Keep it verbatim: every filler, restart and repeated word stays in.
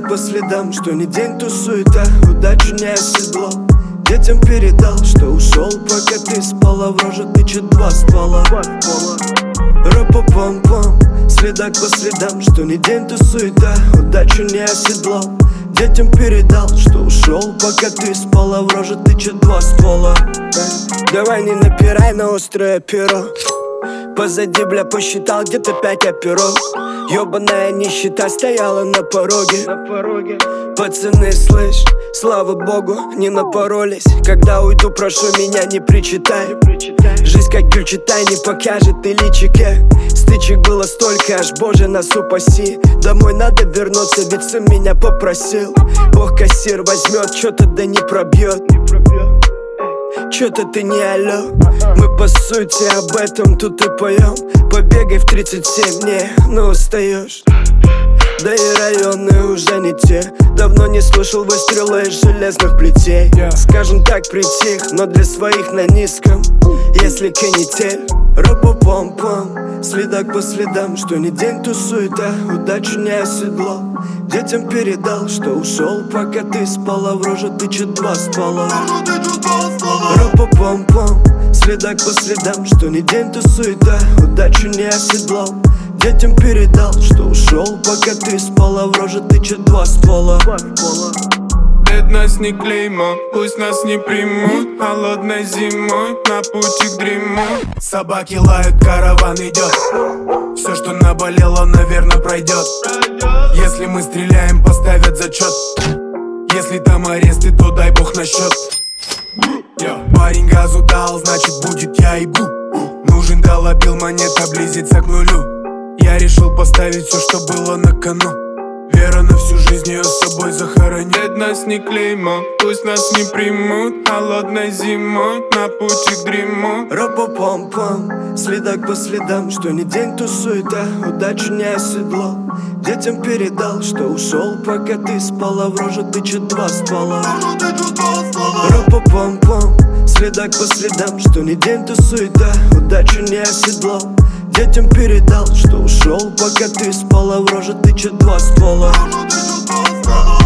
Следак по следам, что ни день, то суета. Удачу не оседлал, детям передал, что ушел, пока ты спала. В роже тычет два ствола. Ра-па-пам-пам. Следак по следам, что ни день, то суета. Удачу не оседлал, детям передал, что ушел, пока ты спала. В роже тычет два ствола. Давай не напирай на острое перо. Позади, бля, посчитал где-то пять оперов. Ёбаная нищета стояла на пороге. На пороге. Пацаны, слышь, слава богу, не напоролись. Когда уйду, прошу меня не причитай. Жизнь как Гюльчатай не покажет и личике. Стычек было столько, аж боже нас упаси. Домой надо вернуться, ведь сын меня попросил. Бог кассир возьмет, чё-то да не пробьет. Чё-то ты не алё. Мы по сути об этом тут и поем. Побегай в тридцать семь, не, ну устаешь. Да и районы уже не те. Давно не слышал выстрела из железных плетей. Скажем так, притих, но для своих на низком. Если канитель, ра-па-пам-пам. Следак по следам, что ни день, то суета. Удачу не оседлал, детям передал, что ушел, пока ты спала. В роже тычет два ствола. Ра-па-пам-пам. Следак по следам, что ни день, то суета. Удачу не оседлал, детям передал, что ушел, пока ты спала. В роже тычет два ствола. Бед нас не клеймо, пусть нас не примут. Холодной зимой на пути к дриму. Собаки лают, караван идет. Все, что наболело, наверное, пройдет. Если мы стреляем, поставят зачет. Если там аресты, то дай бог на счет. Парень газу дал, значит будет я ебу. Нужен долобил, монета близится к нулю. Я решил поставить все, что было на кону. Вера на всю жизнь, ее с собой захороню. Бед нас не клеймо, пусть нас не примут. Холодной зимой на пути к дриму. Ра-па-пам-пам. Следак по следам, что ни день, то суета. Удачу не оседлал, детям передал, что ушел, пока ты спала. В роже тычет два ствола. Ра-па-пам-пам. Следак по следам, что ни день, то суета. Удачу не оседлал, детям передал, что ушел, пока ты спала. В роже тычет два ствола.